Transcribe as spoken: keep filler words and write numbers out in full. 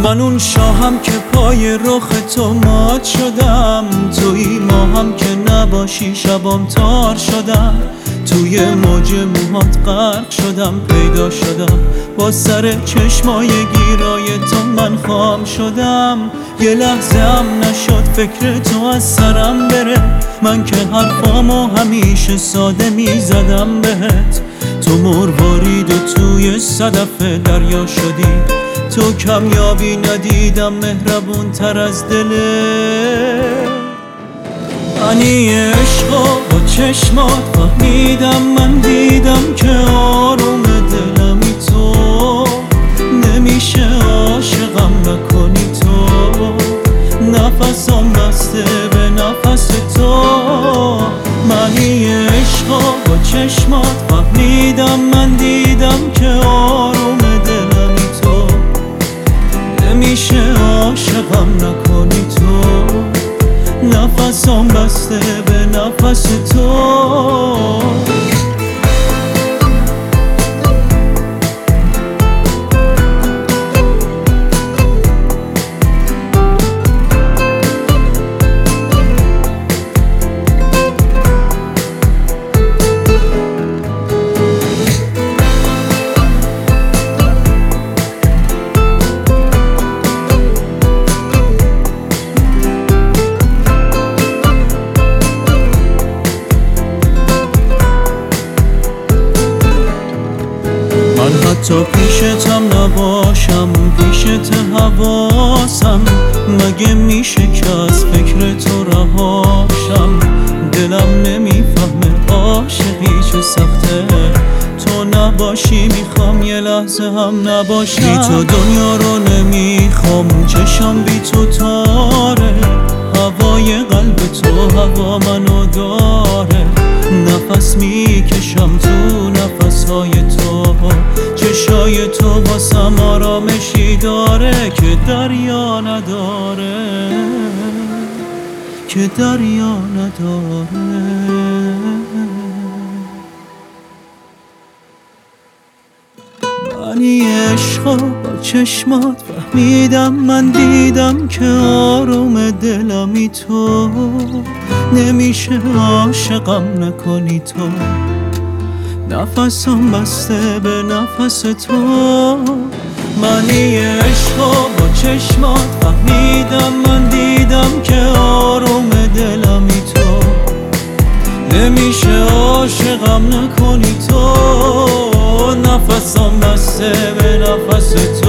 من اون شاهم که پای رخ تو مات شدم، توی ماهم که نباشی شبام تار شدم، توی موج موهات غرق شدم، پیدا شدم با سر چشمای گیرای تو من خام شدم. یه لحظه هم نشد فکر تو از سرم بره، من که حرفامو همیشه ساده میزدم بهت. تو مروارید و توی صدف دریا شدی، تو کمیابی ندیدم مهربون تر از دلت. منی عشقا با چشمات فهمیدم، من دیدم که آروم دلمی تو، نمیشه عاشقم نکنی تو، نفسم بسته به نفس تو. منی عشقا با چشمات فهمیدم، من دیدم که آروم دلمی تو، نمیشه عاشقم نکنی تو، نفسم بسته به نفس تو. من حتی پیشتم نباشم، پیشت حواسم، مگه میشه که از فکر تو رهاشم؟ دلم نمیفهمه عاشقی چه سخته، تو نباشی میخوام یه لحظه هم نباشم. بی تو دنیا رو نمیخوام، چشم بی تو تاره، هوای قلب تو هوا منو داره، نفس میکشم تو نفسهای تو، چشای تو واسم آرامشی داره که دریا نداره، که دریا نداره. منی عشقا با چشمات فهمیدم، من دیدم که آروم دلمی تو، نمیشه عاشقم نکنی تو، نفسم بسته به نفس تو. منی عشقا با چشمات فهمیدم، من دیدم که آروم دلمی تو، نمیشه عاشقم نکنی تو، نفسم بسته به نفس تو.